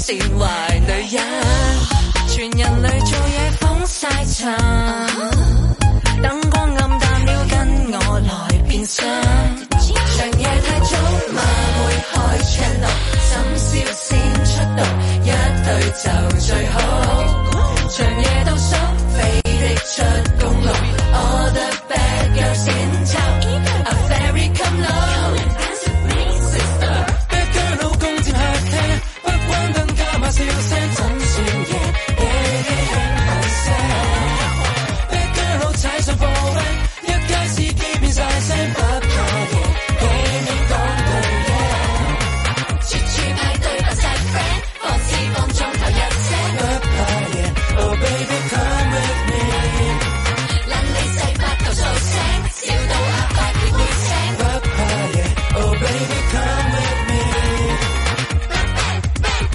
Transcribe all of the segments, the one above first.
善壞女人，全人類做嘢風晒塵，燈光暗淡了，跟我來變身。長夜太早嘛，會開 channel， 深宵先出道，一對就最好。長夜倒數，飛的出公路 ，All the bad girls in town，A fairy come low。Dance with me, sister。Bad girl 老公接客廳，不關燈加碼笑聲，怎算夜輕好聲 ？Bad girl 老踩上貨 van， 一街司機變晒聲，不怕夜，幾你講對嘢。處處派對不晒 friend， 放肆放縱頭一聲，不怕夜。Oh baby come with me， 撚你細發頭數聲，笑到阿伯結會聲，不怕夜。Oh baby come with me，Bad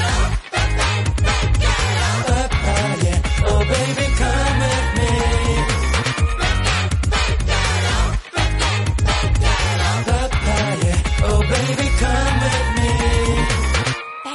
girl， 不怕夜。Oh baby come with me，Bad girl， 不怕夜。Oh baby come with me，Bad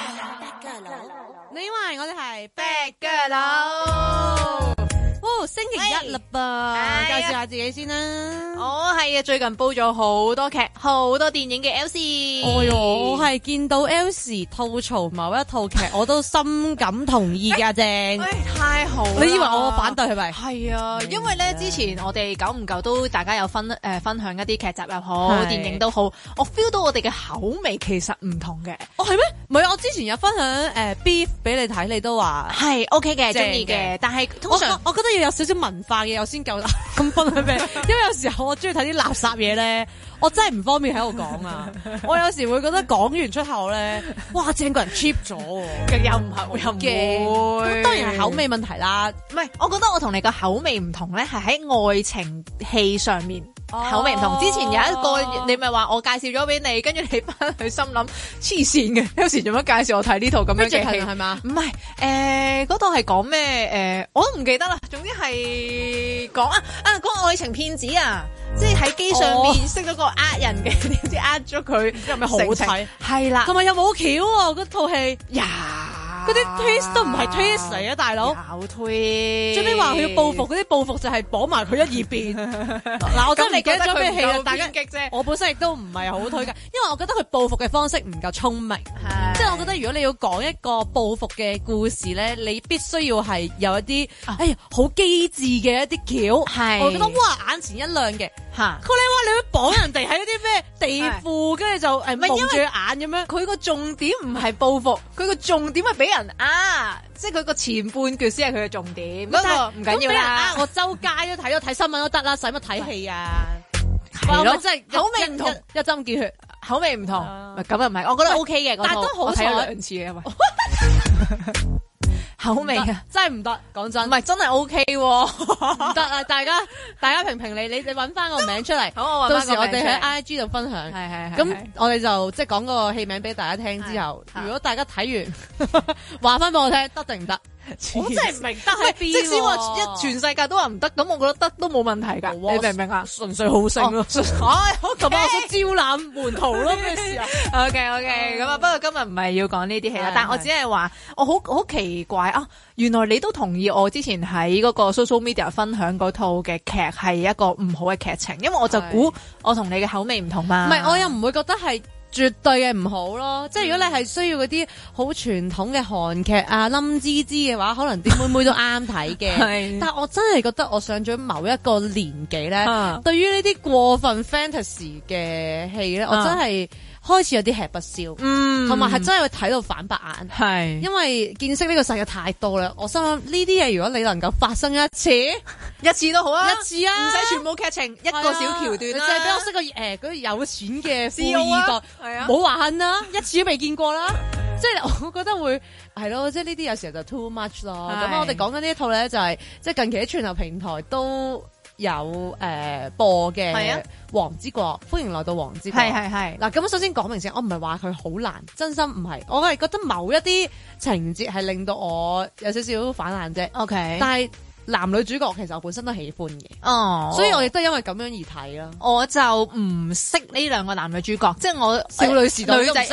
girl， 你以為我哋係 Bad girl 佬， 星期一啦噃，介紹下自己先啦。 我係啊，最近煲咗好多劇、好多電影嘅 Elsie。 哎喲，我係見到 Elsie 吐槽某一套劇，我都深感同意㗎，正。 太好啦！ 你以為我反對係咪？ 係啊，因為咧之前我哋久唔久都大家有分享一啲劇集又好，電影都好，我 feel 到我哋嘅口味其實唔同嘅。 哦，係咩？唔係，我之前有分享Beef 俾你睇，你都話係 OK 嘅，中意嘅。但係通常我覺得要有少少文化嘅，我先夠膽咁分享俾你。因為有時候我中意睇啲垃圾嘢咧，我真係唔方便喺度講啊。我有時會覺得講完出後咧，哇，正個人 cheap 咗喎。 又唔係，又唔會。 咁當然係口味問題啦。 唔係，我覺得我同你個口味唔同咧，係喺愛情戲上面。口味唔同，之前有一個你咪話我介紹咗俾你，跟住你翻去心諗黐線嘅，有時做乜介紹我睇呢套咁樣嘅戲係嘛？ 唔係，嗰套係講咩？我都唔記得啦。總之係講講愛情騙子啊，即係喺機上面識咗個呃人嘅，點知呃咗佢， 有咩好睇？ 係啦， 同埋又冇橋喎，嗰套戲呀。 嗰啲 twist 都唔係 twist 嚟啊，大佬！ 有 twist， 最尾話佢要報復，嗰啲報復就係綁埋佢一二邊。嗱，我真係唔記得咗咩戲啦，大家。我本身亦都唔係好推介，因為我覺得佢報復嘅方式唔夠聰明。即係我覺得如果你要講一個報復嘅故事咧，你必須要係有一啲好機智嘅一啲橋。係，我覺得哇眼前一亮嘅。嚇！佢你話你會綁人哋喺一啲咩地庫，跟住就蒙住眼咁樣。 佢個重點唔係報復，佢個重點係俾人即係佢個前半句先係佢嘅重點。不過唔緊要啦， 我周街都睇咗，睇新聞都得啦，使乜睇戲啊？ 係咯， 即係口味唔同， 一針見血， 口味唔同。咁又唔係，我覺得 OK 嘅嗰套， 但都好我睇咗2次嘅，口味啊， 真係唔得，講真， 唔係真係 OK 喎， 唔得啊！大家評評你揾翻個名出嚟， 好， 到時我哋喺 IG 度分享。 係。 咁我哋就即係講個戲名俾大家聽之後，如果大家睇完話翻俾我聽，得定唔得？我真係唔明得喺邊。 即使話全世界都話唔得，咁我覺得得都冇問題㗎。你明唔明啊？ 純粹好勝咯。咁我想招攬門徒咯，咩事啊 ？OK，咁啊，不過今日唔係要講呢啲戲啦，但我只係話我好奇怪啊！原來你都同意我之前喺嗰個 social media 分享嗰套嘅劇係一個唔好嘅劇情，因為我就估我同你嘅口味唔同嘛。 唔係，我又唔會覺得係絕對嘅唔好咯，即係如果你係需要嗰啲好傳統嘅韓劇啊，冧滋滋嘅話，可能啲妹妹都啱睇嘅。但係我真係覺得我上咗某一個年紀咧，對於呢啲過分 fantasy 嘅戲咧，我真係開始有啲吃不消，同埋係真係會睇到反白眼，係因為見識呢個世界太多啦。我心諗呢啲嘢，如果你能夠發生一次都好啊，一次啊，唔使全部劇情，一個小橋段啦，就係俾我識個嗰啲有錢嘅富二代，係啊，冇玩啦，一次都未見過啦，即係我覺得會係咯，即係呢啲有時候就 too much 咯。咁我哋講緊呢一套咧，就係即係近期喺串流平台都有播嘅《王之國》，歡迎來到王之國。係嗱，咁首先講明先，我唔係話佢好難，真心唔係，我係覺得某一啲情節係令到我有少少反眼啫。OK，但係男女主角其實我本身都喜歡嘅，所以我亦都因為咁樣而睇啦。 我就唔識呢兩個男女主角，即係我少女時代都唔識。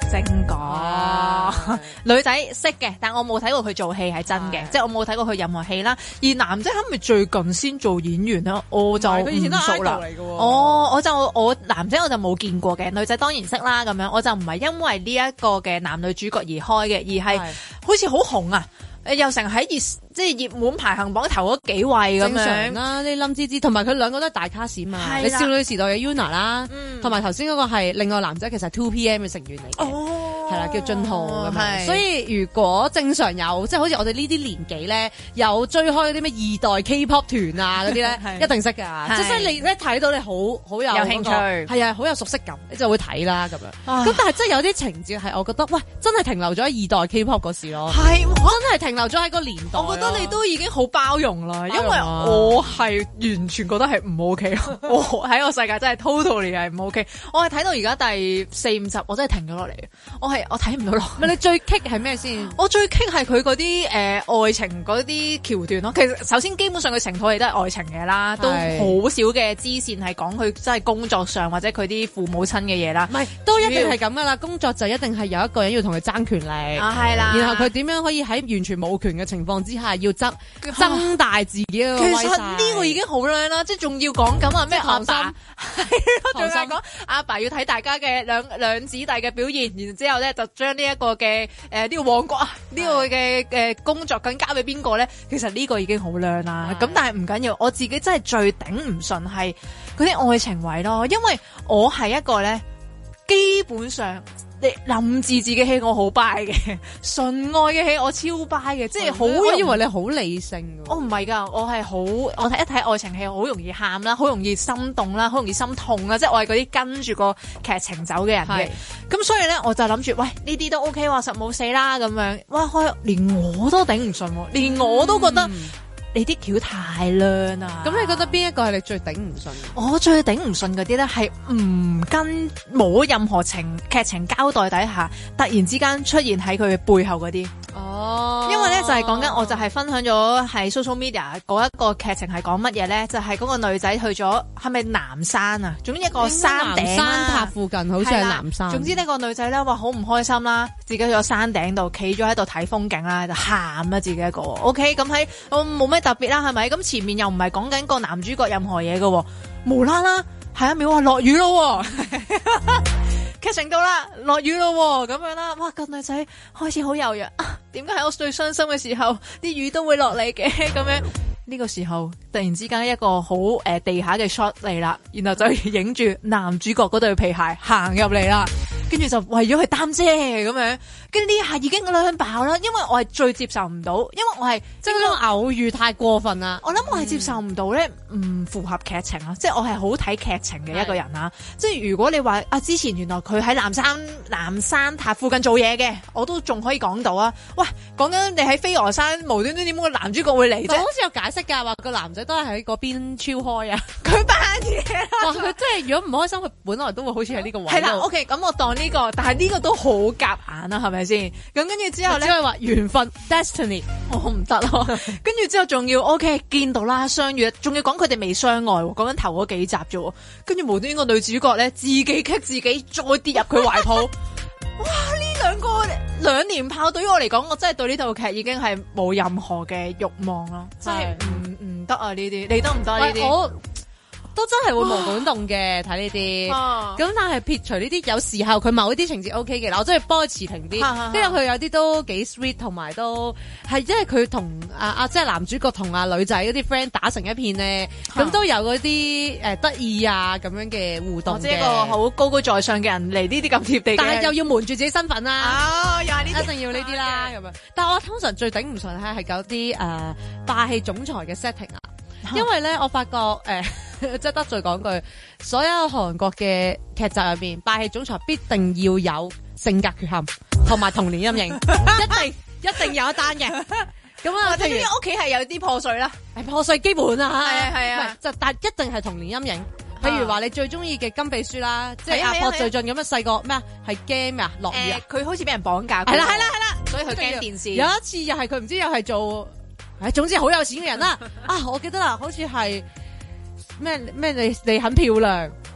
正講，女仔識嘅，但我冇睇過佢做戲係真嘅，即係我冇睇過佢任何戲啦。而男仔係咪最近先做演員啦？我就唔熟啦。我男仔我就冇見過嘅，女仔當然識啦咁樣。我就唔係因為呢一個嘅男女主角而開嘅，而係好似好紅啊！又成喺熱門排行榜頭嗰幾位咁樣。正常啦，啲冧滋滋，同埋佢兩個都係大卡士嘛。你少女時代嘅 Yuna 啦，同埋頭先嗰個係另外男仔，其實 2PM 嘅成員嚟嘅，係啦，叫俊浩咁樣。所以如果正常有，即係好似我哋呢啲年紀咧，有追開啲咩二代 K-pop 團啊嗰啲咧，一定識㗎。即係你一睇到你好有興趣，係啊，好有熟悉感，你就會睇啦咁樣。咁但係真係有啲情節係我覺得，喂，真係停留咗喺二代 K-pop 嗰時咯，係真係停留咗喺個年代。我覺得你都已經好包容啦，因為我係完全覺得係唔 OK 咯。我喺個世界真係 totally 係唔 OK。我係睇到而家第4-5集，我真係停咗落嚟。我睇唔到落。唔係你最棘係咩先？我最棘係佢嗰啲愛情嗰啲橋段咯。其實首先基本上佢成套戲都係愛情嘅啦，都好少嘅支線係講佢真係工作上或者佢啲父母親嘅嘢啦。唔係都一定係咁噶啦，工作就一定係有一個人要同佢爭權力啊，係啦。然後佢點樣可以喺完全冇權嘅情況之下要增大自己嘅威勢。其實呢個已經好靚啦，即係仲要講緊話咩阿爸，係咯，仲係講阿爸要睇大家嘅兩子弟嘅表現，然之後咧就將呢一個嘅呢個王國啊呢個嘅工作更交俾邊個咧？其實呢個已經好靚啦。咁但係唔緊要，我自己真係最頂唔順係嗰啲愛情位咯，因為我係一個咧基本上。林志志嘅戲我好 buy 嘅，純愛嘅戲我超 buy 嘅，即係好。我以為你好理性㗎。我唔係㗎，我睇一睇愛情戲好容易喊啦，好容易心動啦，好容易心痛啦，即係我係嗰啲跟住個劇情走嘅人嘅。咁所以咧，我就諗住，喂呢啲都 OK 喎，實冇死啦咁樣。哇，連我都頂唔順，連我都覺得。你啲橋太靚啦！咁你覺得邊一個係你最頂唔順？我最頂唔順嗰啲咧係唔跟冇任何劇情交代底下，突然之間出現喺佢嘅背後嗰啲。哦，因為咧就係講緊，我就係分享咗係 social media 嗰一個劇情係講乜嘢咧？就係嗰個女仔去咗係咪南山啊？總之一個山頂山塔附近，好似係南山。總之呢個女仔咧話好唔開心啦，自己去咗山頂度企咗喺度睇風景啦，就喊啦自己一個。OK， 咁喺我冇咩特別啦，係咪？咁前面又唔係講緊個男主角任何嘢嘅，無啦啦係一秒話落雨咯。劇情到啦，落雨咯咁樣啦，哇個女仔開始好柔弱啊！點解喺我最傷心嘅時候，啲雨都會落嚟嘅咁樣？呢個時候突然之間一個好地下嘅 shot 嚟啦，然後就影住男主角嗰對皮鞋行入嚟啦，跟住就為咗去擔遮咁樣，跟住呢下已經兩爆啦，因為我係最接受唔到，因為我係即係嗰種偶遇太過分啦，我諗我係接受唔到咧，唔符合劇情啊，即係我係好睇劇情嘅一個人啊，即係如果你話之前原來佢喺南山塔附近做嘢嘅，我都仲可以講到啊，喂，講緊你喺飛鵝山無端端點解個男主角會嚟啫？好似有解釋㗎，話個男仔都係喺嗰邊超開啊，佢扮嘢啦，佢真係如果唔開心，佢本來都會好似喺呢個位。係啦，OK，咁我當呢個，但係呢個都好夾硬啦，係咪先？咁跟住之後咧，只係話緣分 destiny， 我唔得咯。跟住之後仲要 OK 見到啦，相遇，仲要講佢哋未相愛，講緊頭嗰幾集啫。跟住無端端個女主角咧，自己棘自己，再跌入佢懷抱。哇！呢兩個兩連炮對於我嚟講，我真係對呢套劇已經係冇任何嘅慾望咯，真係唔得啊！呢啲你得唔得呢啲？都真係會無管動嘅睇呢啲，咁但係撇除呢啲，有時候佢某啲情節 O K 嘅，嗱我真係幫佢持平啲，跟住佢有啲都幾 sweet，同埋都係因為佢同即係男主角同女仔嗰啲 friend 打成一片咧，咁都有嗰啲得意啊咁樣嘅互動嘅，即係一個好高高在上嘅人嚟呢啲咁貼地，但係又要瞞住自己身份啦，又係呢啲，一定要呢啲啦咁樣。但係我通常最頂唔順係嗰啲霸氣總裁嘅 setting 啊。因為咧，我發覺即係得罪講句，所有韓國嘅劇集入邊，霸氣總裁必定要有性格缺陷同埋童年陰影，一定有一單嘅。咁啊，譬如屋企係有啲破碎啦，破碎基本啊，係啊，就但一定係童年陰影。譬如話你最中意嘅金秘書啦，即係阿朴最俊咁樣細個咩啊，係驚咩啊落雨啊，佢好似俾人綁架，係啦，所以佢驚電視。有一次又係佢唔知又係做。總之好有錢嘅人啦，我記得啦，好似係咩你很漂亮嗰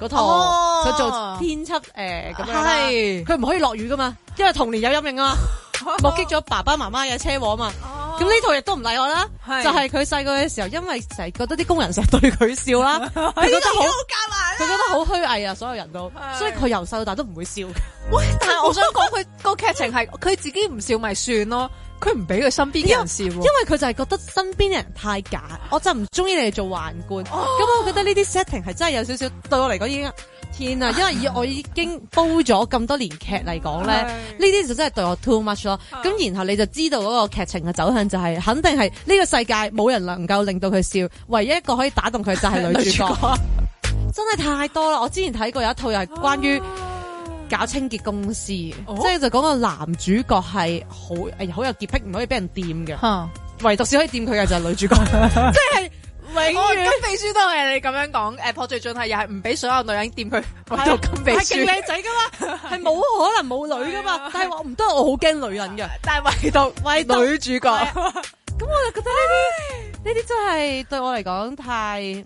嗰套佢做編輯咁樣啦，佢唔可以落雨噶嘛，因為童年有陰影啊嘛，目擊咗爸爸媽媽嘅車禍啊嘛。咁呢套亦都唔例外啦，就係佢細個嘅時候，因為成日覺得啲工人成日對佢笑啦，佢覺得好虛偽啊，所有人都，所以佢由細到大都唔會笑。 喂，但係我想講佢個劇情係佢自己唔笑咪算咯，佢唔俾佢身邊嘅人笑，因為佢就係覺得身邊嘅人太假，我就唔中意你哋做宦官。咁我覺得呢啲 setting 係真係有少少對我嚟講已經。天啊！因為我已經煲咗咁多年劇嚟講咧，呢啲就真係對我 too much 咯。咁然後你就知道嗰個劇情嘅走向就係，肯定係呢個世界冇人能夠令到佢笑，唯一一個可以打動佢就係女主角。真係太多啦！我之前睇過有一套又係關於搞清潔公司，即係就講個男主角係好有潔癖，唔可以俾人掂嘅，唯獨是可以掂佢嘅就係女主角，即係。金秘書都係你咁樣講，朴敘俊係又係唔俾所有女人掂佢，唯獨金秘書係勁靚仔噶嘛，係冇可能冇女噶嘛，但係我唔得，我好驚女人嘅，但係唯獨女主角，咁我就覺得呢啲真係對我嚟講太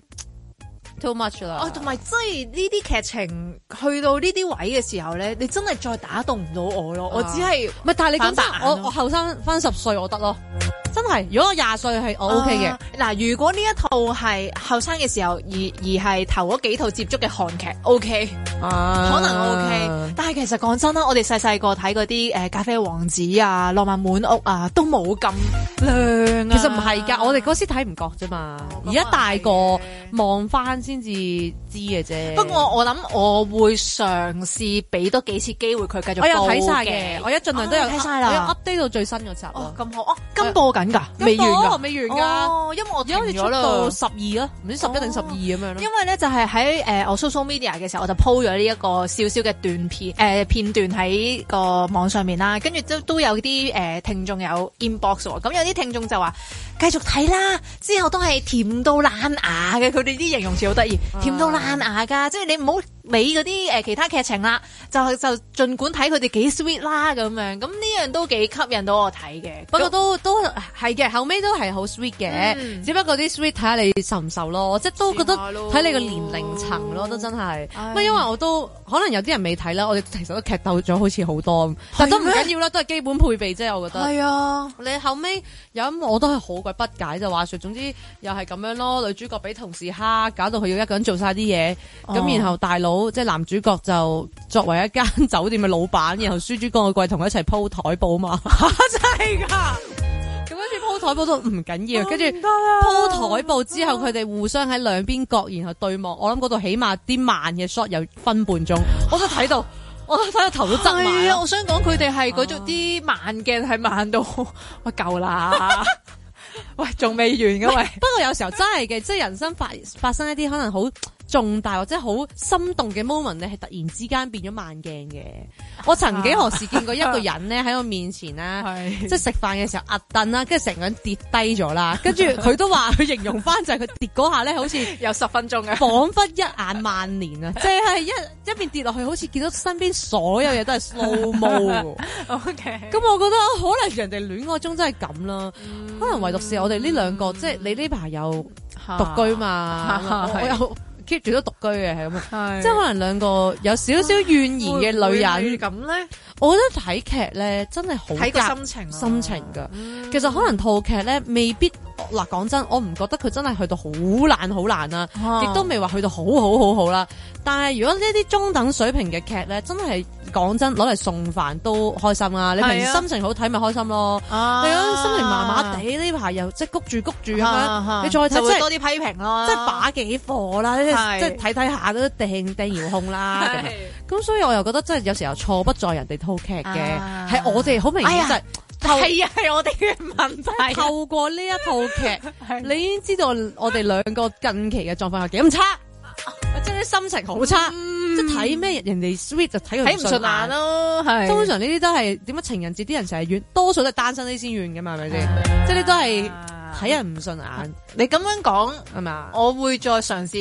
too much 啦。 同埋即係呢啲劇情去到呢啲位嘅時候咧，你真係再打動唔到我咯，我只係唔係，但係你講真，我後生翻10歲我得咯。真係，如果我20歲係我 OK 嘅。 嗱，如果呢一套係後生嘅時候，而係頭嗰幾套接觸嘅韓劇 OK，可能 OK。但係其實講真啦，我哋細個睇嗰啲咖啡王子啊、浪漫滿屋啊，都冇咁亮啊。 其實唔係㗎，我哋嗰時睇唔覺啫嘛。而家大個望翻先至知嘅啫。 不過我諗我會嘗試俾多幾次機會佢繼續播嘅。 我有睇晒嘅，我一盡量都有睇晒啦。我有 update 到最新嗰集咯。 咁好，跟播緊。未完㗎， 因為我停咗啦，到12啦，唔知11定12咁樣咯。 因為咧就係喺我 social media 嘅時候，我就 po 咗呢一個少少嘅片段喺個網上面啦，跟住都有啲聽眾有 inbox 喎，咁有啲聽眾就話繼續睇啦，之後都係甜到爛牙嘅，佢哋啲形容詞好得意，甜到爛牙㗎，即係你唔好理嗰啲其他劇情啦，就盡管睇佢哋幾 sweet 啦咁樣，咁呢樣都幾吸引到我睇嘅。 不過都係嘅，後尾都係好 sweet 嘅，只不過啲 sweet 睇下你受唔受咯，即係都覺得睇你個年齡層咯，都真係。因為我都可能有啲人未睇啦，我哋其實都劇透咗好似好多，但都唔緊要啦，都係基本配備啫，我覺得。 係啊， 你後尾有我都係好鬼不解就話說，總之又係咁樣咯，女主角俾同事蝦，搞到佢要一個人做晒啲嘢，咁然後大佬即係男主角就作為一間酒店嘅老闆，然後輸珠江嘅貴同佢一齊鋪台布嘛， 真係噶。 咁跟住鋪台布都唔緊要，跟住鋪台布之後，佢哋互相喺兩邊角，然後對望。我諗嗰度起碼啲慢嘅 shot 有分半鐘，我都睇到頭都側埋啊！我想講佢哋係嗰種啲慢鏡係慢到喂夠啦，喂仲未完嘅喂。 不過有時候真係嘅，即係人生發生一啲可能好重大或者好心動嘅 moment 咧，係突然之間變咗慢鏡嘅。我曾幾何時見過一個人咧喺我面前啦，即係食飯嘅時候壓凳啦，跟住成個人跌低咗啦，跟住佢都話佢形容翻就係佢跌嗰下咧，好似有10分鐘嘅， 彷彿一眼萬年啊！即係一邊跌落去，好似見到身邊所有嘢都係 slow mo。 OK，咁我覺得可能人哋戀愛中真係咁啦，可能唯獨是我哋呢兩個，即係你呢排有獨居嘛，我有 keep 住都獨居嘅，係咁，即係可能兩個有少少怨言嘅女人咁咧。 我覺得睇劇咧真係好睇個心情㗎。其實可能套劇咧未必嗱，講真，我唔覺得佢真係去到好難啊，亦都未話去到好啦。但係如果呢啲中等水平嘅劇咧，真係講真攞嚟送飯都開心啦。你平時心情好睇咪開心咯。你如果心情麻麻地呢排又即係谷住咁樣，你再睇就會多啲批評咯。 即係把幾課啦，即係睇下都掟遙控啦。咁所以我又覺得真係有時候錯不在人哋套劇嘅，係我哋好明顯就係我哋嘅問題。 透過呢一套劇，你已經知道我哋兩個近期嘅狀況係幾咁差，即係啲心情好差，即係睇咩人哋 sweet 就睇佢唔順眼咯。係通常呢啲都係點解情人節啲人成日怨，多數都係單身啲先怨㗎嘛，係咪先？即係你都係睇人唔順眼。 你咁樣講係嘛？ 我會再嘗試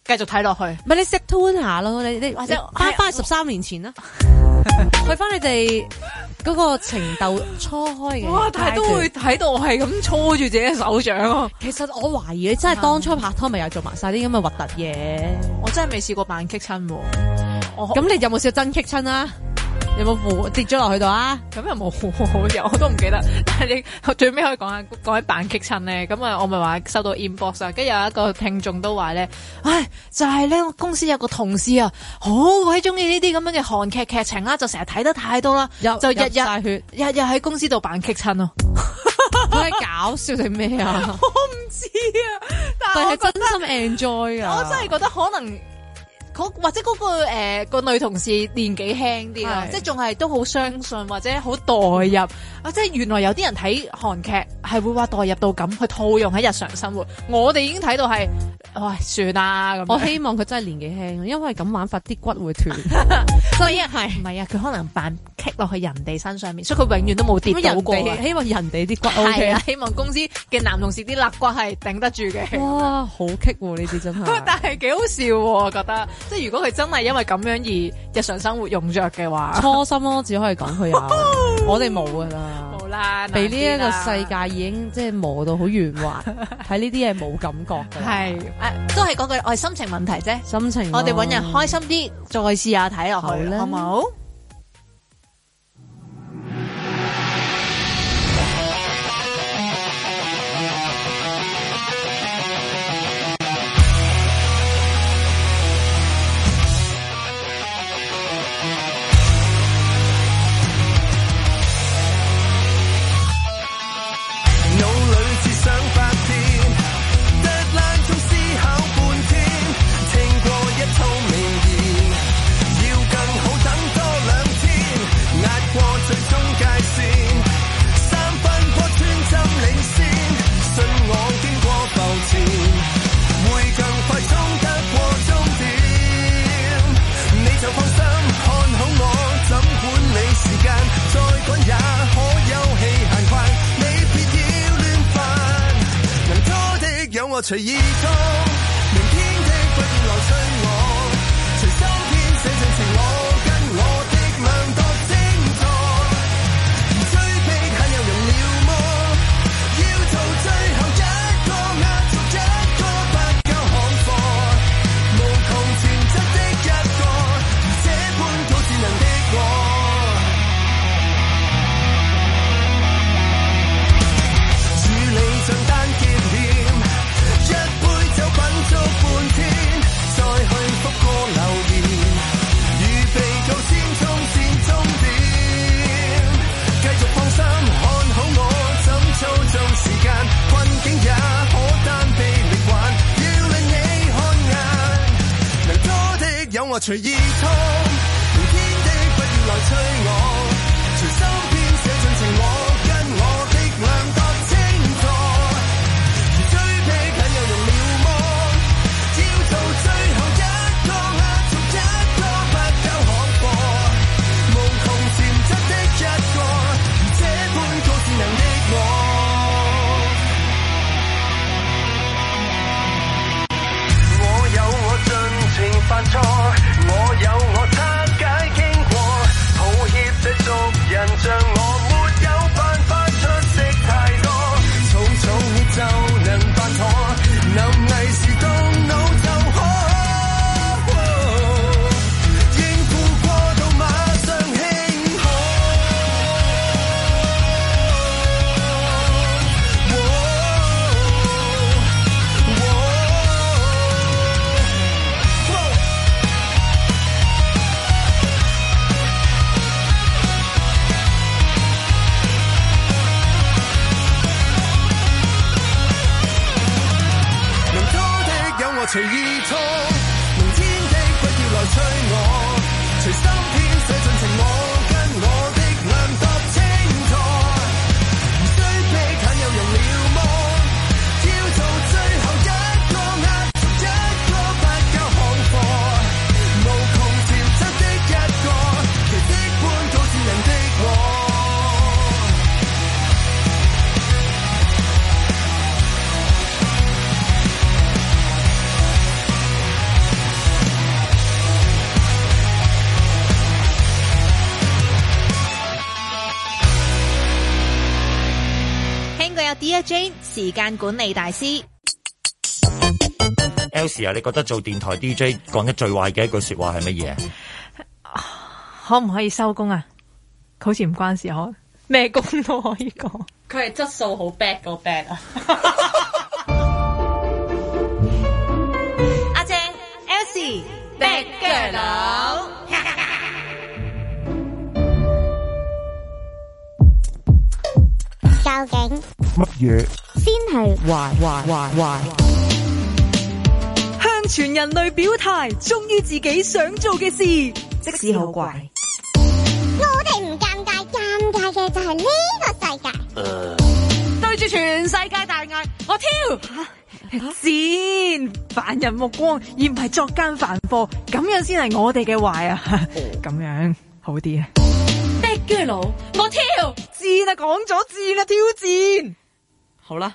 繼續睇落去。 唔係你識 tune 下咯，你或者翻13年前啦，去翻你哋嗰個情竇初開嘅。 哇！但係都會睇到我係咁搓住自己嘅手掌啊。 其實我懷疑你真係當初拍拖咪又做埋晒啲咁嘅核突嘢。 我真係未試過扮激親喎。 咁你有冇試過真激親啊？有冇跌咗落去度啊？ 咁又冇，我都唔記得。但係你最尾可以講起扮激親咧，咁啊，我咪話收到 inbox 啊，跟住有一個聽眾都話咧，唉，就係咧，我公司有個同事啊，好鬼中意呢啲咁樣嘅韓劇劇情啦，就成日睇得太多啦，就日日喺公司度扮激親咯。 佢係搞笑定咩啊？ 我唔知啊，但係真心 enjoy 啊！ 我真係覺得可能。或者個女同事年紀輕啲啦，即係仲係都好相信或者好代入啊！即係原來有啲人睇韓劇係會話代入到咁去套用喺日常生活，我哋已經睇到係，喂算啦咁。 我希望佢真係年紀輕，因為咁玩法啲骨會斷。 所以係唔係啊？佢可能扮棘落去人哋身上面，所以佢永遠都冇跌到過。 希望人哋啲骨 OK 啊！希望公司嘅男同事啲肋骨係頂得住嘅。 哇，好棘喎！呢啲真係， 但係幾好笑喎，我覺得。即係如果佢真係因為咁樣而日常生活用着嘅話， 初心咯，只可以講佢有，我哋冇噶啦， 冇啦， 被呢一個世界已經即係磨到好圓滑，睇呢啲嘢冇感覺嘅。 係都係嗰句，我係心情問題啫， 心情。 我哋搵人開心啲，再試下睇落去，好唔好？ 隨意衝，明天的不要來催我，隨心編寫進情我，跟我的量度星座，追逼很有用了麼？要做最後一個，壓軸一個，不夠行貨，無窮潛質的一個，如這般高智能的我，處理帳單結欠。足半天，再去覆個留言，預備到千中線終點，繼續放心看好我，怎操縱時間，困境也可單臂力挽，要令你看眼，能多的有我隨意衝，明天的不要來催我，隨心編寫進情我，跟我的量度星座，如追逼很有用了麼？做最後一個，壓軸一個，不夠行貨，無窮潛質的一個，如這般高智能的我，我有我盡情犯錯，我有我拆解經過，抱歉 Dear Jane 時間管理大師。 Elsie 啊，你覺得做電台 DJ 講得最壞嘅一句說話係乜嘢？ 可唔可以收工啊？好似唔關事可，咩工都可以講。 佢係質素好 bad 個 bad 啊！ 阿正 Elsie Bad Girl。 究竟乜嘢先係壞？ 向全人類表態，忠於自己想做嘅事，即使好怪。 我哋唔尷尬，尷尬嘅就係呢個世界。 對住全世界大嗌，我挑！ 先凡人目光，而唔係作奸犯科，咁樣先係我哋嘅壞啊！咁樣好啲啊！ Bad Girl，我挑！ 知啦，講咗知啦，挑戰。 好啦，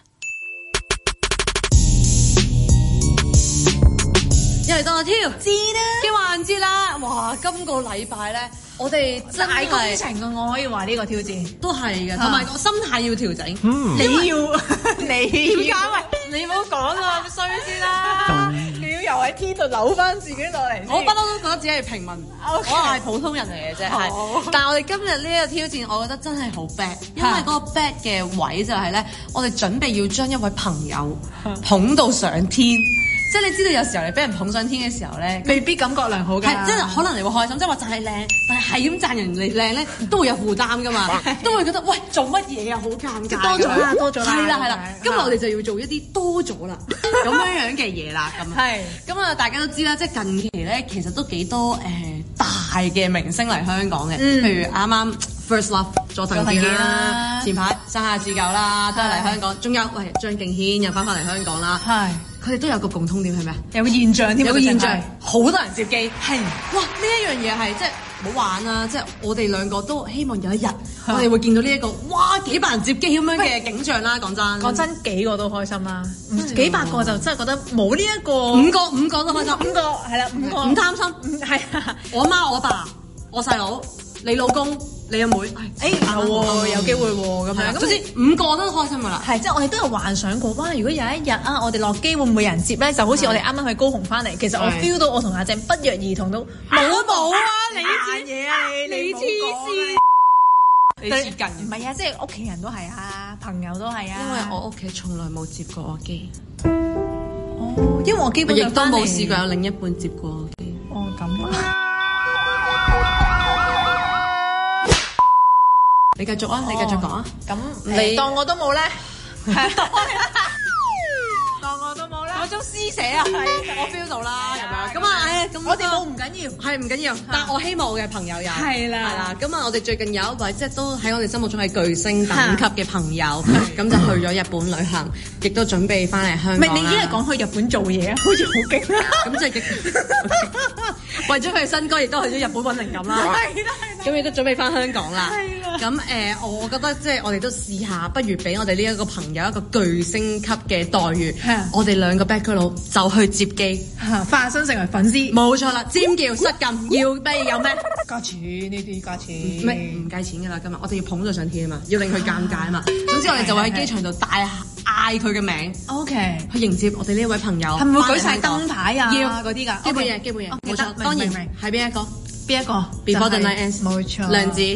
又嚟到我挑知啦嘅環節啦！哇，今個禮拜咧，我哋真係大工程啊！我可以話呢個挑戰都係嘅，同埋個心態要調整。 你要點解？喂，你唔好講啊，咁衰先啦！ 你要由喺天度扭翻自己落嚟。 我不嬲都覺得自己係平民，我係普通人嚟嘅啫。係，但係我哋今日呢個挑戰，我覺得真係好 bad，因為嗰個 bad 嘅位就係咧，我哋準備要將一位朋友捧到上天。即係你知道有時候你俾人捧上天嘅時候咧， 未必感覺良好㗎。 係，即係可能你會開心，即係話讚你靚，但係咁讚人哋靚咧，都會有負擔㗎嘛，都會覺得喂做乜嘢啊，好尷尬。 多咗啦。 係啦。今日我哋就要做一啲多咗啦，咁樣嘅嘢啦，咁。 係。咁啊，大家都知啦，即係近期咧，其實都幾多大嘅明星嚟香港嘅，譬如啱啱 First Love 佐藤健啦，前排山下智久啦，都係嚟香港。仲有張敬軒又翻嚟香港啦。係。佢哋都有個共通點係咩啊？ 有個現象添， 有個現象，好多人接機。 係， 哇！呢一樣嘢係即係唔好玩啦，即係我哋兩個都希望有一日我哋會見到呢一個哇幾百人接機咁樣嘅景象啦。講真， 幾個都開心啦，幾百個就真係覺得冇呢一個五個都開心， 五個係啦，五個唔貪心，係我媽、我爸、我細佬、你老公、你阿妹， 有機會喎咁樣。 總之5個都開心噶啦。 係，即係我哋都有幻想過，哇！如果有一日啊，我哋落機會唔會有人接咧？就好似我哋啱啱去高雄翻嚟，其實我 feel 到我同阿正不約而同都冇啊！你嘢啊你黐線， 你接近唔係啊？即係屋企人都係啊，朋友都係啊。 因為我屋企從來冇接過我機。 哦，因為我基本上亦都冇試過有另一半接過我機。 哦，咁啊。 你繼續啊！你繼續講啊！ 咁你當我都冇咧，當我都冇啦。 嗰種施捨啊，我 feel 到啦，咁啊，咁我哋冇唔緊要， 係唔緊要，但我希望我嘅朋友有係啦， 咁啊，我哋最近有一位即係都喺我哋心目中係巨星等級嘅朋友，咁就去咗日本旅行，亦都準備翻嚟香港啦。 你已經係講去日本做嘢啊，好似好勁啦！ 咁即係為咗佢嘅新歌，亦都去咗日本揾靈感啦。咁亦都準備翻香港啦。咁我覺得即係我哋都試下，不如俾我哋呢一個朋友一個巨星級嘅待遇。我哋兩個 Bad Girl 佬就去接機， 化身成為粉絲。 冇錯啦，尖叫、失禁，要咩有咩？ 加錢呢啲加錢， 唔計錢㗎啦。今日我哋要捧佢上天啊嘛，要令佢尷尬啊嘛。總之我哋就會喺機場度大嗌佢嘅名 ，OK， 去迎接我哋呢位朋友。 係咪會舉晒燈牌啊？ 要嗰啲㗎， 基本嘢，冇錯。當然係邊一個？Before the Night Ends， 冇錯。 梁子。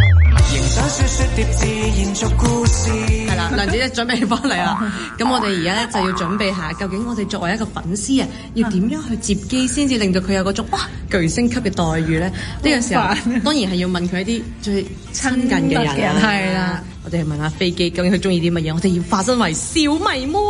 係啦，梁子咧準備翻嚟啦。咁我哋而家咧就要準備下，究竟我哋作為一個粉絲啊，要點樣去接機先至令到佢有嗰種哇巨星級嘅待遇咧？呢個時候當然係要問佢一啲最親近嘅人。係啦，我哋去問下飛機究竟佢中意啲乜嘢？我哋要化身為小迷妹。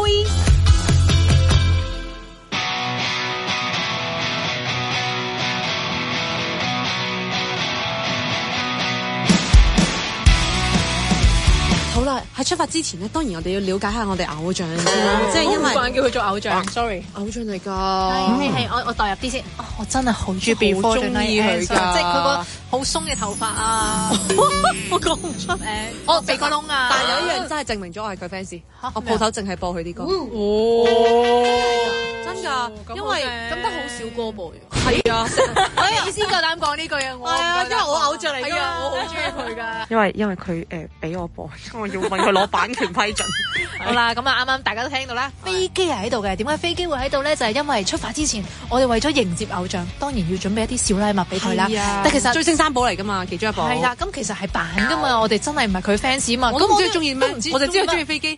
喺出發之前咧，當然我哋要了解下我哋偶像先啦，即係因為好慣叫佢做偶像，sorry， 偶像嚟㗎。 係我代入啲先，我真係好中意佢㗎，即係佢個好鬆嘅頭髮啊，我講唔出我鼻哥窿啊。 但係有一樣真係證明咗我係佢 fans，我鋪頭淨係播佢啲歌。真㗎，因為咁得好少歌播。 係啊，我意思夠膽講呢句嘢，我係啊，因為我偶像嚟㗎， 我好中意佢㗎。 因為佢俾我播，我要問佢攞版權批准。 好啦，咁啊啱啱大家都聽到啦，飛機係喺度嘅。點解飛機會喺度咧？就係因為出發之前，我哋為咗迎接偶像，當然要準備一啲小禮物俾佢啦。但其實追星三寶嚟㗎嘛，其中一部。 係啦，咁其實係扮㗎嘛，我哋真係唔係佢 fans 嘛。 我都唔知佢中意咩，我就知佢中意飛機。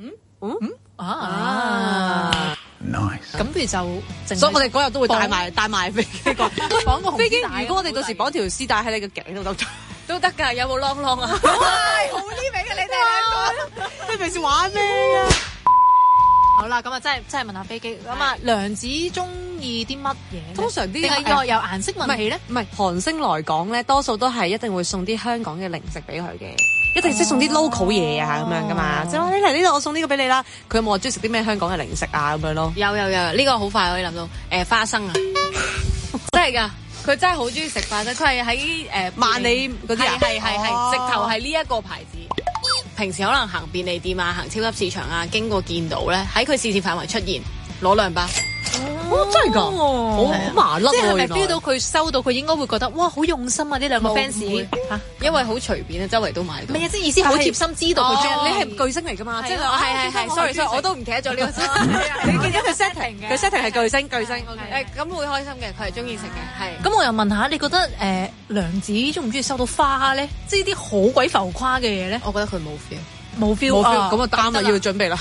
咁不如就， 所以我哋嗰日都會帶埋飛機過。 綁個飛機，如果我哋到時綁條絲帶喺你個頸度都得㗎，有冇啷啷啊？ 好呢味嘅你哋兩個， 你平時玩咩啊？ 好啦，咁啊真係問下飛機。咁啊，梁子中意啲乜嘢？ 通常啲定係由顏色問起咧？ 唔係韓星來講咧，多數都係一定會送啲香港嘅零食俾佢嘅。一定識送啲 local 嘢啊咁樣噶嘛，即係話你嚟呢度我送呢個俾你啦。佢有冇話中意食啲咩香港嘅零食啊咁樣咯？ 有，呢個好快可以諗到。花生啊，真係㗎，佢真係好中意食花生。佢係喺萬里嗰啲啊， 係，直頭係呢一個牌子。平時可能行便利店啊、行超級市場啊，經過見到咧，喺佢視線範圍出現，攞2包。 真係㗎，好麻甩喎！ 即係咪 feel 到佢收到，佢應該會覺得哇好用心啊！呢兩個 fans 嚇， 因為好隨便啊，周圍都買到。 唔係啊，即係意思好貼心，知道佢中意。 你係巨星嚟㗎嘛？即係 sorry，我都唔記得咗呢個。 你記得佢 setting 嘅，佢 setting 係巨星。 咁會開心嘅，佢係中意食嘅，係。 咁我又問下，你覺得梁子中唔中意收到花咧？即係啲好鬼浮誇嘅嘢咧？ 我覺得佢冇 feel， 冇 feel 啊！ 咁啊啱啦，要準備啦。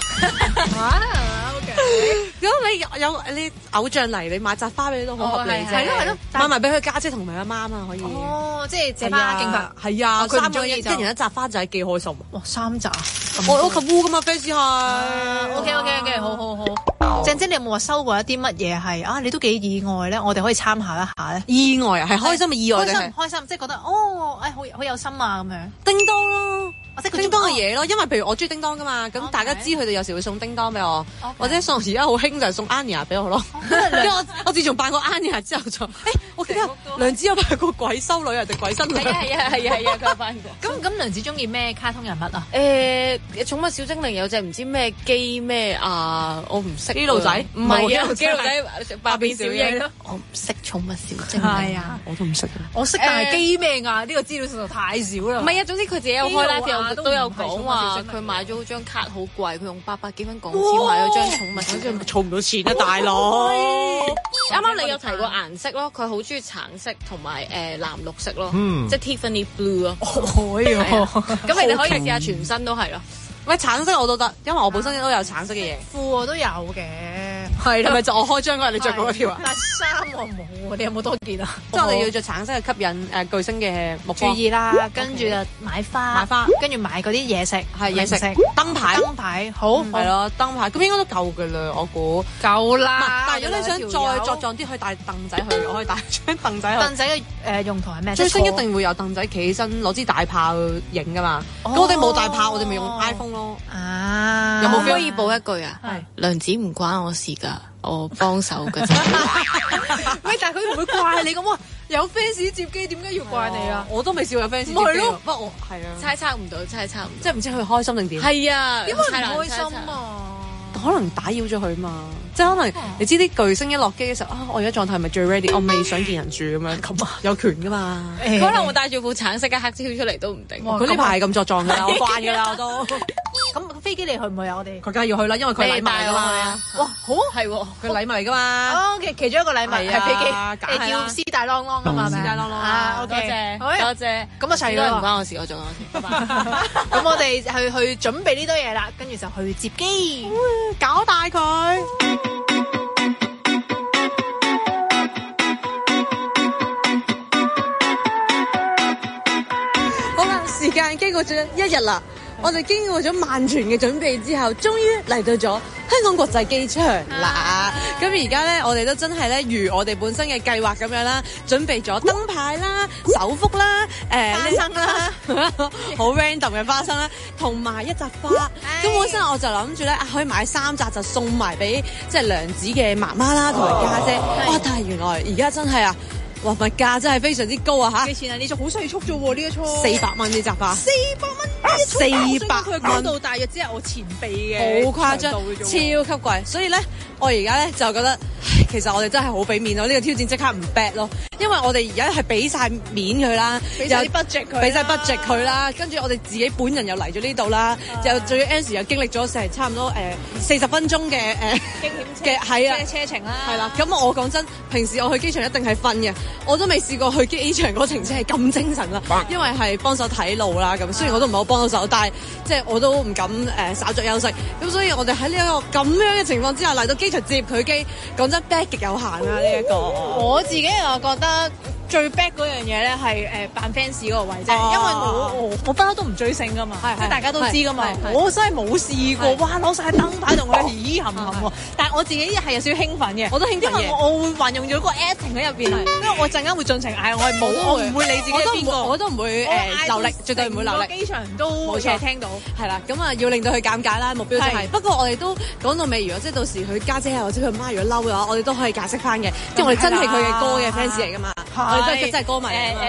如果你偶像嚟，你買扎花俾你都好合理啫。 係咯， 買埋俾佢家姐同埋阿媽啊可以。 哦，即係借花敬佛。 係啊， 佢唔 3個中意就一人一扎花就係幾開心。 哇，3扎。 我及烏噶嘛 fans 係。 OK，好。鄭姐，你有冇話收過一啲乜嘢係啊？你都幾意外咧，我哋可以參考一下咧。 意外啊，係開心嘅意外定係開心，即係覺得好有心啊咁樣。 叮當咯。叮當嘅嘢咯，因為譬如我中意叮當噶嘛，咁 Okay. 大家知佢哋有時會送叮當俾我，okay. 或者送而家好興就係送 Anya 俾我咯。因為我自從扮過 Anya 之後就，我記得梁子有扮過鬼修女啊定鬼新女？ 係啊，佢有扮過。 咁梁子中意咩卡通人物啊？ 寵物小精靈有隻唔知咩機咩啊，我唔識。 基路仔？ 唔係啊，基路仔百變小櫻咯。我唔識寵物小精靈。 係啊， 我都唔識。 我識，但係機咩啊？呢個資料實在太少啦。 唔係啊，總之佢自己有開 live 都有講話佢買咗張卡好貴，佢用800幾蚊港紙買咗張寵物小精靈， 儲唔到錢啊大佬！ 啱啱你有提過顏色咯，佢好中意橙色同埋藍綠色咯，即係 Tiffany Blue 咯。 可以喎， 咁你哋可以試下全身都係咯。 喂，橙色我都得，因為我本身都有橙色嘅嘢。 褲我都有嘅， 係啦，咪就我開張嗰日你着嗰條啊？ 但衫我冇，你有冇多件啊？ 即係我哋要着橙色去吸引巨星嘅目光。 注意啦，跟住就買花，跟住買嗰啲嘢食， 係嘢食燈牌好係咯，燈牌咁應該都夠㗎啦，我估夠啦。 但係如果你想再作狀啲，可以帶凳仔去，我可以帶張凳仔去。 凳仔嘅用途係咩？ 追星一定會有凳仔企起身攞支大炮影㗎嘛。咁我哋冇大炮，我哋咪用 iPhone 咯。 啊， 有冇可以補一句啊？ 係梁子唔關我事㗎，我幫手㗎啫。 喂，但係佢唔會怪你咁喎。有 fans 接機，點解要怪你啊？ 我都未試過有 fans 接機。 唔係咯， 不過我係啊， 猜測唔到， 即係唔知佢開心定點。 係啊， 點解唔開心啊？ 可能打擾咗佢嘛，即係可能你知啲巨星一落機嘅時候啊，我而家狀態係咪最 ready？我未想見人住咁樣，咁啊有權噶嘛？ 可能會帶住副橙色嘅黑超出嚟都唔定。 佢呢排係咁作狀㗎啦，我慣㗎啦我都。 咁飛機你去唔去啊？我哋佢梗係要去啦，因為佢禮物嚟㗎嘛。 哇，好係喎， 佢禮物嚟㗎嘛。 哦，其中一個禮物係飛機，你叫絲帶啷啷㗎嘛？ 絲帶啷啷啊， 多謝多謝。 咁啊，齊啦， 唔關我事，我做我事。拜拜。 咁我哋去準備呢堆嘢啦，跟住就去接機， 搞大佢。好啦，時間經過咗1日啦，我哋經過咗萬全嘅準備之後，終於嚟到咗香港國際機場啦。咁而家咧，我哋都真係咧，如我哋本身嘅計劃咁樣啦，準備咗燈牌啦、手幅啦、 花生啦， 好 random 嘅花生啦，同埋一扎花。咁本身我就諗住咧，可以買3紮就送埋俾即係梁子嘅媽媽啦，同埋家姐。哇！但係原來而家真係啊， 哇，物價真係非常之高啊嚇！ 幾錢啊？呢束好細束啫喎，呢一束 400蚊呢扎花 ，400蚊，佢講蚊到大約只係我前臂嘅， 好誇張，超級貴。所以咧，我而家咧就覺得，其實我哋真係好俾面咯。呢個挑戰即刻唔 bad 咯，因為我哋而家係俾晒面佢啦， 俾晒 budget 佢， 俾晒 budget 佢啦，跟住我哋自己本人又嚟咗呢度啦，又最 N 時又經歷咗成差唔多40分鐘嘅驚險係啊車程啦， 係啦。咁我講真，平時我去機場一定係瞓嘅，我都未試過去機場嗰程車係咁精神啦，因為係幫手睇路啦。咁雖然我都唔係好幫到手，但係即係我都唔敢稍作休息。咁所以我哋喺呢一個咁樣嘅情況之下嚟到機場接佢機，講真 bag 極有限啦呢一個。 我自己又覺得最 bad 嗰樣嘢咧係扮 fans 嗰個位啫，因為我不嬲都唔追星噶嘛，即係大家都知噶嘛，我真係冇試過，哇攞晒燈牌同佢咦冚冚喎，但係我自己係有少少興奮嘅， 我都興奮嘅， 因為我會運用咗個 acting 喺入邊，因為我陣間會盡情嗌，我係冇，我唔會理自己邊個， 我都唔會流力，絕對唔會流力。 機場都冇錯聽到， 係啦，咁啊要令到佢尷尬啦，目標就係。不過我哋都講到尾，如果即係到時佢家姐啊或者佢媽如果嬲嘅話，我哋都可以解釋翻嘅，即係我哋真係佢嘅歌嘅 fans 嚟噶嘛，我哋都係真係歌迷。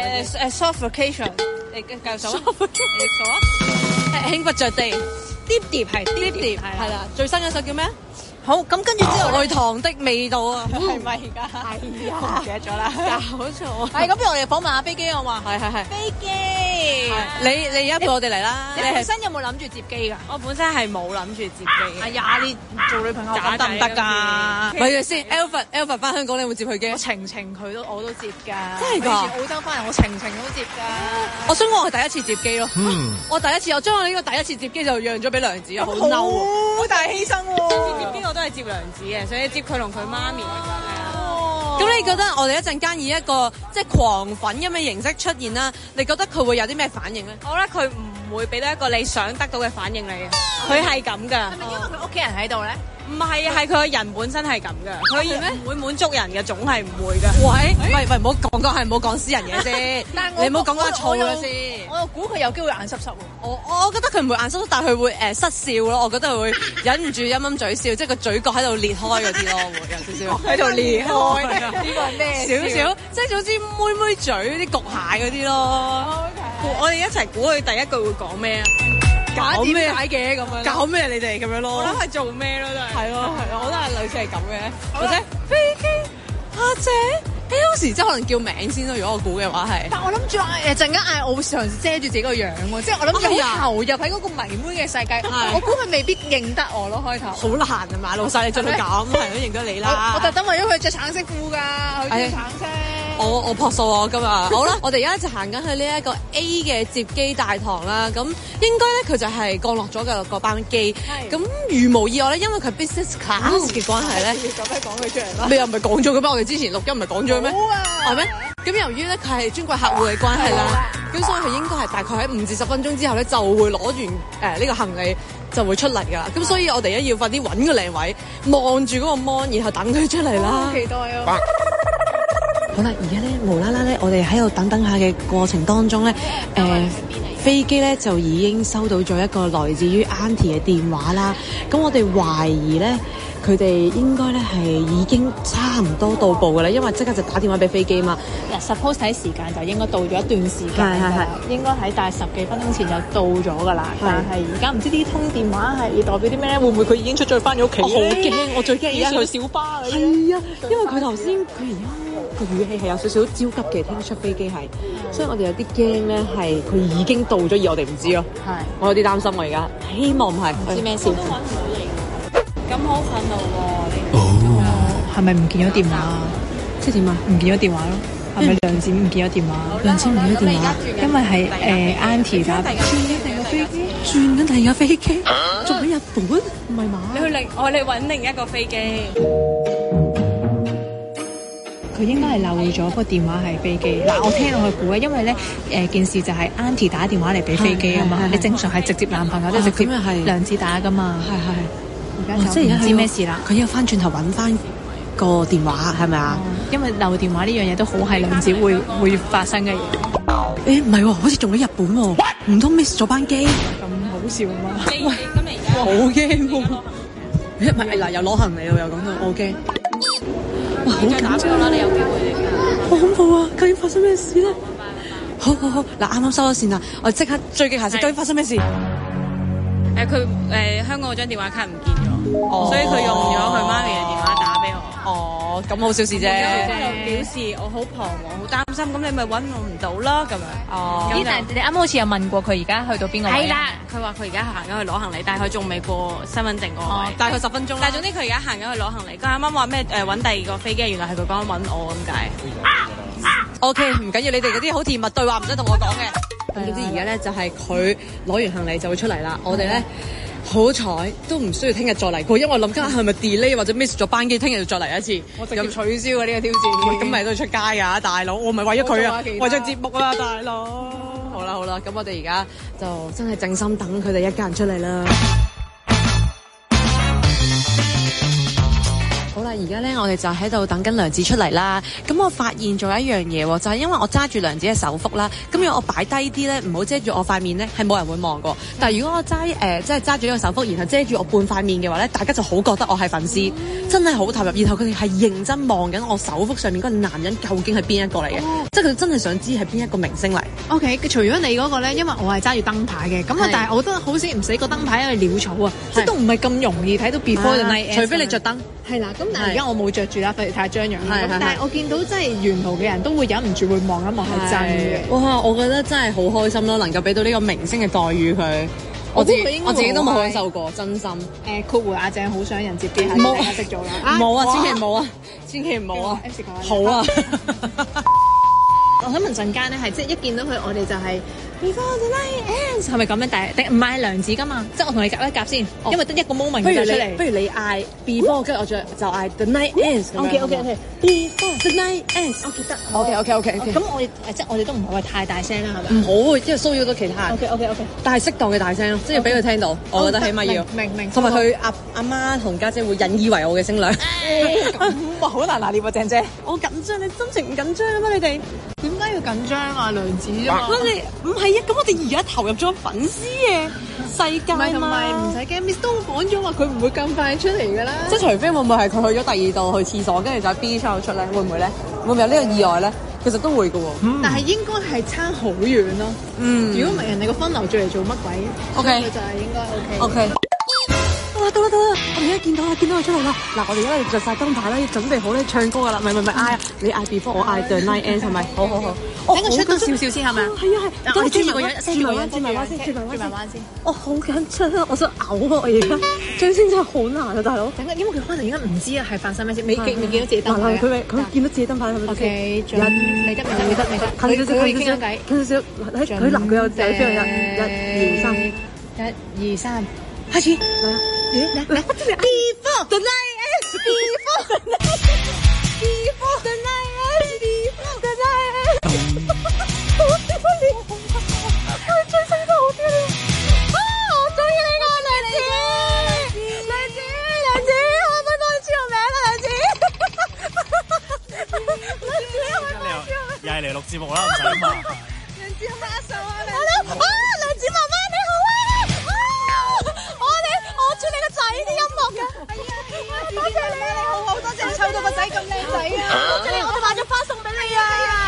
soft vacation， 你繼續數啊，你數啊， 輕不着地 ，deep deep 係 deep deep 係啦，最新嗰首叫咩？ 好，咁跟住之後愛糖的味道啊， 係咪而家？係啊，唔記得咗啦， 搞錯。 係咁，不如我哋訪問下飛機好嘛？ 係。 飛機， 你而家陪我哋嚟啦。 你本身有冇諗住接機㗎？ 我本身係冇諗住接機嘅。 哎呀，你做女朋友咁得唔得㗎？ 咪住先 ，Alfred 翻香港，你會接佢機？ 我程我都接㗎。 真係㗎？ 澳洲翻嚟我程都接㗎。 我想講我係第一次接機咯。我第一次，我將我呢個第一次接機就讓咗俾梁子啊，好嬲喎！ 好大犧牲喎。 上次接機我都係接梁子嘅，所以接佢同佢媽咪。 咁你覺得我哋一陣間以一個即係狂粉咁嘅形式出現啦，你覺得佢會有啲咩反應咧？ 我覺得佢唔會俾到一個你想得到嘅反應你嘅，佢係咁㗎。 係咪因為佢屋企人喺度咧？ 唔係，係佢個人本身係咁㗎，佢唔會滿足人嘅，總係唔會㗎。 喂，唔好講私人嘢先。你唔好講嗰個錯咗先。 我又估佢有機會眼濕濕喎。 我覺得佢唔會眼濕濕，但係佢會失笑咯。我覺得佢會忍唔住陰陰嘴笑，即係個嘴角喺度裂開嗰啲咯，會有少少喺度裂開。呢個係咩？ 少少，即係總之妹嘴啲焗蟹嗰啲咯。 我哋一齊估佢第一句會講咩啊？ 搞咩嘅咁樣？ 搞咩你哋咁樣咯？ 我諗係做咩咯，都係。 係咯，我覺得係類似係咁嘅，或者飛機阿姐。有時真係可能叫名先咯，如果我估嘅話係。但我諗住陣間我會嘗試遮住自己個樣喎，即係我諗住好投入喺嗰個迷妹嘅世界。我估佢未必認得我咯，開頭。好難啊嘛，老細你做到咁，係都認得你啦。我特登為咗佢着橙色褲㗎，佢着橙色。我撲數啊今日。好啦，我哋而家就行緊去呢一個 A 嘅接機大堂啦。咁應該咧佢就係降落咗嘅嗰班機。咁如無意外咧，因為佢 business class 嘅關係咧。要咁樣講佢出嚟啦。你又唔係講咗嘅咩？我哋之前錄音唔係講咗咩？係咩？咁由於咧佢係專櫃客戶嘅關係啦，咁所以佢應該係大概喺5至10分鐘之後咧就會攞完呢個行李就會出嚟㗎啦。咁所以我哋要快啲揾個靚位，望住嗰個 mon， 然後等佢出嚟啦。好期待啊！好啦，而家咧無啦啦咧，我哋喺度等下嘅過程當中咧，飛機咧就已經收到咗一個來自於 Auntie 嘅電話啦。咁我哋懷疑咧，佢哋應該咧係已經差唔多到埗㗎啦，因為即刻就打電話俾飛機嘛。 suppose 睇時間就應該到咗一段時間㗎啦，應該喺大10幾分鐘前就到咗㗎啦。但係而家唔知呢通電話係代表啲咩咧？會唔會佢已經出咗翻咗屋企？我好驚，我最驚而家佢小巴嚟。係啊，因為佢頭先佢而家個語氣係有少少焦急嘅，聽得出飛機係，所以我哋有啲驚咧係佢已經到咗而我哋唔知咯。係，我有啲擔心我而家，希望唔係。唔知咩事。 咁好憤怒喎！ 係咪唔見咗電話？ 即係點啊？ 唔見咗電話咯？係咪梁子唔見咗電話？ 梁子唔見咗電話， 因為係Auntie 打轉緊第二個飛機， 轉緊第二架飛機，仲喺日本？唔係嘛？ 你去揾另一個飛機。 佢應該係漏咗個電話係飛機。嗱，我聽落去估咧，因為咧件事就係 Auntie 打電話嚟俾飛機啊嘛。你正常係直接男朋友即係直接梁子打噶嘛。係。而家就唔知咩事啦。 佢要翻轉頭揾翻個電話係咪啊？ 因為漏電話呢樣嘢都好係梁子會發生嘅嘢。 唔係喎，好似仲喺日本喎，唔通 miss 咗班機？ 咁好笑嘛？ 喂，咁你而家好驚喎！唔係嗱，又攞行李喎，又講到我驚。哇，好緊張啦！你有機會嚟㗎。 好恐怖啊！究竟發生咩事咧？好，嗱，啱啱收咗線啦，我即刻追擊下先，究竟發生咩事？ 佢香港嗰張電話卡唔見咗，所以佢用咗佢媽咪嘅電話打俾我。 哦，咁好小事啫。 佢就表示我好彷徨、好擔心，咁你咪揾我唔到啦咁樣。 哦， 咦？但係你啱啱好似有問過佢而家去到邊個位？ 係啦，佢話佢而家行緊去攞行李，但係佢仲未過身份證嗰個位。 大概10分鐘。 但係總之佢而家行緊去攞行李。佢啱啱話咩揾第二個飛機，原來係佢講緊揾我咁解。 OK， 唔緊要，你哋嗰啲好甜蜜對話唔使同我講嘅。咁總之而家咧就係佢攞完行李就會出嚟啦。我哋咧好彩都唔需要聽日再嚟過，因為我諗緊係咪 delay 或者 miss 咗班機，聽日就再嚟一次。 我直接取消啊呢個挑戰。 咁咪都要出街㗎，大佬，我唔係為咗佢啊，為咗節目啊，大佬。好啦，咁我哋而家就真係靜心等佢哋一家人出嚟啦。好啦，而家咧我哋就喺度等緊梁子出嚟啦。咁我發現咗一樣嘢喎，就係因為我揸住梁子嘅手幅啦，咁如果我擺低啲咧，唔好遮住我塊面咧，係冇人會望過。但係如果我即係揸住呢個手幅，然後遮住我半塊面嘅話咧，大家就好覺得我係粉絲，真係好投入。然後佢哋係認真望緊我手幅上面嗰個男人究竟係邊一個嚟嘅，即係佢哋真係想知係邊一個明星嚟。 OK， 除咗你嗰個咧，因為我係揸住燈牌嘅，咁啊，但係我覺得好死唔死個燈牌係潦草啊，即係都唔係咁容易睇到 before the night end，除非你着燈。係啦，咁但係而家我冇着住啦，費事太張揚啦。但係我見到真係沿途嘅人都會忍唔住會望一望係真嘅。 哇！我覺得真係好開心咯，能夠俾到呢個明星嘅待遇佢。我自己都冇享受過，真心。 括弧阿鄭好想人接機，大家識做啦。 冇啊！千祈唔好啊！千祈唔好啊！好啊！ 我想問陣間咧，係即係一見到佢，我哋就係 Before the night ends，係咪咁樣？定唔係梁子㗎嘛？即係我同你夾一夾先，因為得一個 moment 就出嚟。 不如你嗌 Before，跟住我就嗌 The night ends。OK。Before the night ends， 我記得。OK。 咁即係我哋都唔係話太大聲啦，係咪？ 唔好，因為騷擾到其他人。 OK。 但係適當嘅大聲咯，即係要俾佢聽到。我覺得起碼要。 明。 同埋佢阿媽同家姐會引以為傲嘅聲量。 咁好難拿捏喎，鄭姐。 我緊張，你心情唔緊張啊嘛？你哋點解要緊張啊？梁子啫嘛。 我哋唔係啊，咁我哋而家投入咗粉絲嘅世界嘛。同埋唔使驚 Miss 都講咗話佢唔會咁快出嚟㗎啦。 即係除非會唔會係佢去咗第二度去廁所，跟住就喺 B 出出咧，會唔會咧？會唔會有呢個意外咧？其實都會㗎喎。但係應該係差好遠咯。如果唔係人哋個分流住嚟做乜鬼 ？OK，佢就係應該 OK。 得啦！我哋而家見到佢出嚟啦！嗱，我哋而家着晒燈牌啦，要準備好咧唱歌㗎啦！唔係嗌啊！你嗌 Before， 我嗌 The night ends， 係咪？好。 等佢出多少少先係咪啊？係啊。我哋轉埋彎先。 我好緊張，我想嘔啊！我而家張先真係好難啊，大佬。 因為佢可能而家唔知啊，係發生咩事？未見到自己燈牌。 佢見到自己燈牌係咪 ？OK，未得。近少少。 佢嗱佢有邊個1、2、3，開始。嚟 Before the night ends， Before the night ends，Before the night ends，Before the night ends。好犀利！我最新都好犀利。我中意你個梁子，可唔可以幫你簽個名啊？梁子， 又係嚟錄節目啦，唔使嘛。 梁子可唔可以握手啊？ 梁子媽媽你好啊！我中意你個仔啲音樂嘅，多謝你啊！好多謝你湊到個仔咁靚仔啊！多謝你，我哋買咗花送俾你啊！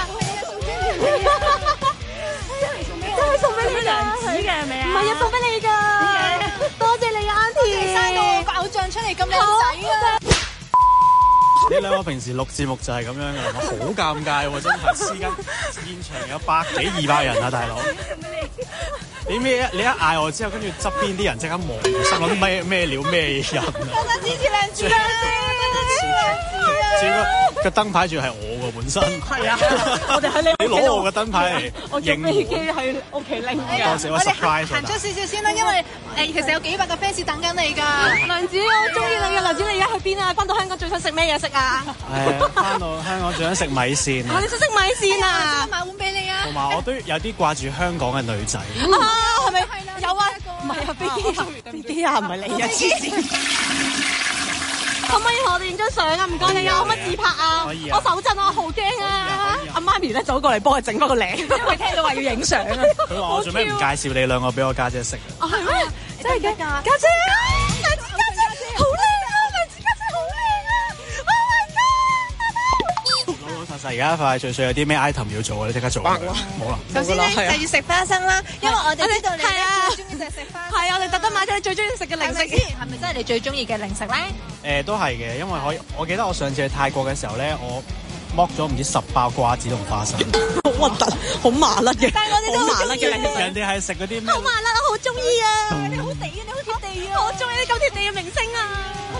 真係送俾你㗎， 梁子嘅係咪啊？ 唔係啊，送俾你㗎。多謝你啊 Auntie， 生個偶像出嚟咁靚仔啊！ 你兩個平時錄節目就係咁樣㗎啦，好尷尬喎，真係私家現場有100幾200人啊，大佬。你一嗌我之後，跟住側邊啲人即刻望，心諗咩料咩人啊！ 多謝支持梁子，多謝支持個燈牌仲係我喎本身。 係啊，我哋喺你攞我個燈牌嚟影飛機喺屋企拎㗎。 當時我 surprise 行出少少先啦，因為其實有幾百個 fans 等緊你㗎。 梁子，我中意你嘅。梁子，你而家去邊啊？翻到香港最想食咩嘢食啊？ 翻到香港最想食米線。 你想食米線啊？ 買碗俾你啊！ 同埋我都有啲掛住香港嘅女仔。 係咪？有啊，唔係啊，飛機啊，唔係你啊，黐線！可唔可以同我哋影張相啊？唔該你啊，可唔可以自拍啊？ 可以啊！ 我手震啊，我好驚啊！阿媽咪咧走過嚟幫我整翻個領，因為聽到話要影相啊。 佢話我做咩唔介紹你兩個俾我家姐識啊？ 係咩？真係㗎，家姐啊！梁子家姐好靚啊！梁子家姐好靚啊！Oh my god！ 老老實實嗱，而家快脆脆有啲咩 item 要做啊？你即刻做啦，冇啦。 首先咧就要食花生啦，因為我哋知道你咧最中意就係食花生。 係啊，我哋特登買咗你最中意食嘅零食。 係咪真係你最中意嘅零食咧？ 都係嘅，因為我記得我上次去泰國嘅時候咧，我剝咗唔知10包瓜子同花生， 好核突，好麻甩嘅。 但係我哋都好中意人哋係食嗰啲咩？ 好麻甩，我好中意啊！你好地啊，你好貼地啊！我中意啲咁貼地嘅明星啊！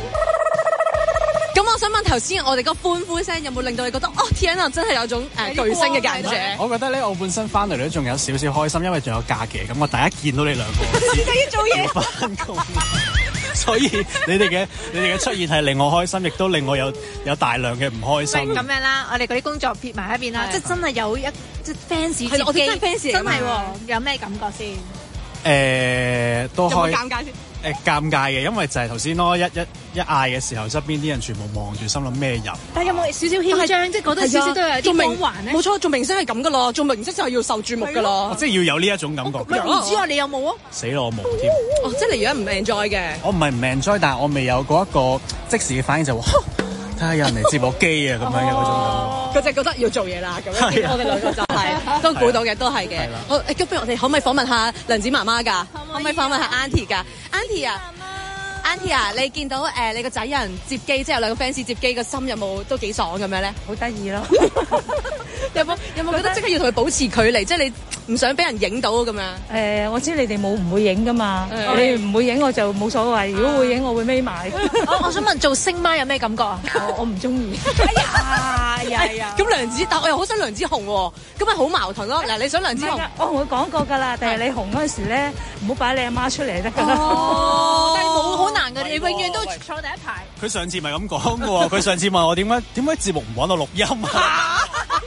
咁我想問頭先我哋個歡呼聲有冇令到你覺得天啊，真係有種巨星嘅感覺？ 我覺得咧，我本身翻嚟都仲有少少開心，因為仲有假期。咁我第一見到你兩個， 自己要做嘢翻工，所以你哋嘅出現係令我開心，亦都令我有大量嘅唔開心。 咁樣啦，我哋嗰啲工作撇埋一邊啦，即係真係有即係 fans 接機， 我哋真係 fans 真係有咩感覺先？ 都開。 有冇尷尬先？ 尷尬嘅，因為就係頭先咯，一嗌嘅時候，側邊啲人全部望住，心諗咩人？ 但係有冇少少囂張，即係覺得少少都有啲光環咧？ 冇錯，做明星係咁噶咯，做明星就係要受注目噶咯， 即係要有呢一種感覺。 唔知啊，你有冇啊？ 死咯，我冇添。 即係你而家唔 enjoy 嘅？ 我唔係唔 enjoy，但係我未有嗰一個即時嘅反應就話，睇下有人嚟接我機啊咁樣嘅嗰種感覺。 佢就覺得要做嘢啦，咁樣我哋兩個就係都估到嘅，都係嘅。好，咁不如我哋可唔可以訪問下梁子媽媽㗎？可唔可以訪問下 Auntie 㗎 ？Auntie 啊，你見到你個仔有人接機，即係有兩個 fans 接機，個心有冇都幾爽咁樣咧？ 好得意咯！ 有冇覺得即刻要同佢保持距離，即係你唔想俾人影到咁樣？ 我知你哋唔會影噶嘛，你唔會影我就冇所謂。如果會影，我會眯埋。 我想問做星媽有咩感覺啊？ 我唔中意。 哎呀！ 咁梁子，但我又好想梁子紅喎，咁咪好矛盾咯。嗱，你想梁子紅？ 我同佢講過㗎啦，但係你紅嗰陣時咧，唔好擺你阿媽出嚟得㗎啦。 但係冇好難㗎，你永遠都坐第一排。 佢上次咪咁講㗎喎，佢上次問我點解節目唔揾我錄音啊？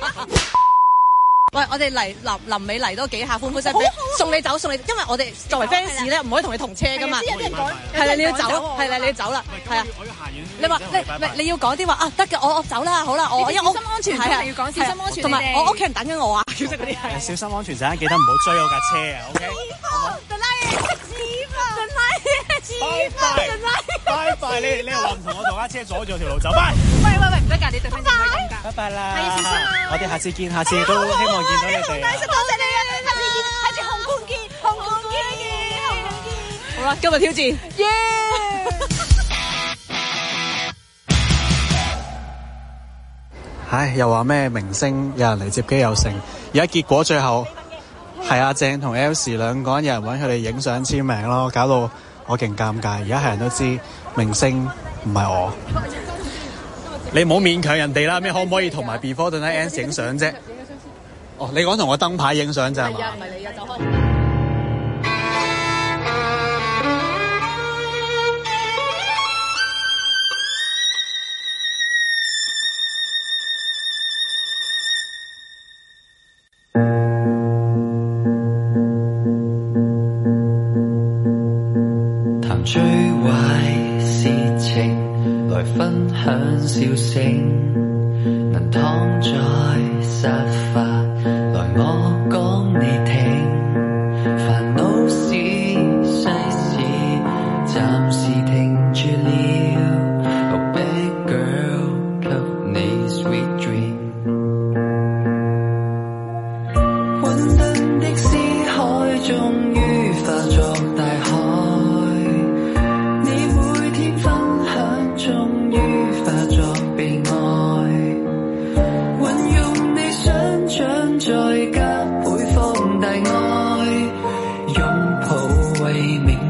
喂，我哋臨尾嚟多幾下歡呼聲，送你走，因為我哋作為 fans 咧，唔可以同你同車噶嘛。係啦，你要走，係啦，你要走啦，係啊。 我要行遠。 你話你要講啲話啊，得嘅，我走啦，好啦，我因為小心安全，係啊，要講小心安全， 同埋我屋企人等緊我啊，即係嗰啲係。 小心安全，陣間記得唔好追我架車啊 ，OK？拜拜，你又話唔同我同架車阻住條路走，拜。 喂，唔得㗎，你對翻自己咁㗎。 拜拜啦， 係小心啊！ 我哋下次見，下次都希望見到你哋。 多謝你啊，下次見，下次紅館見。 好啦，今日挑戰，耶！ 唉，又話咩明星有人嚟接機又成，而家結果最後係阿鄭同 Els 兩個人有人揾佢哋影相簽名咯，搞到我勁尷尬。而家係人都知明星唔係我，你唔好勉強人哋啦。咩可唔可以同埋 Before the Night Ends 影相啫？哦，你講同個燈牌影相咋嘛？ 係啊，唔係你啊，走開。 最壞事情來分享笑聲，能躺在沙發來我講你聽，煩惱事世事暫時停住了。Oh bad girl，給你 sweet dream。混沌的思海終於化作大海。終於化作被愛，運用你想像再加倍放大愛，擁抱為明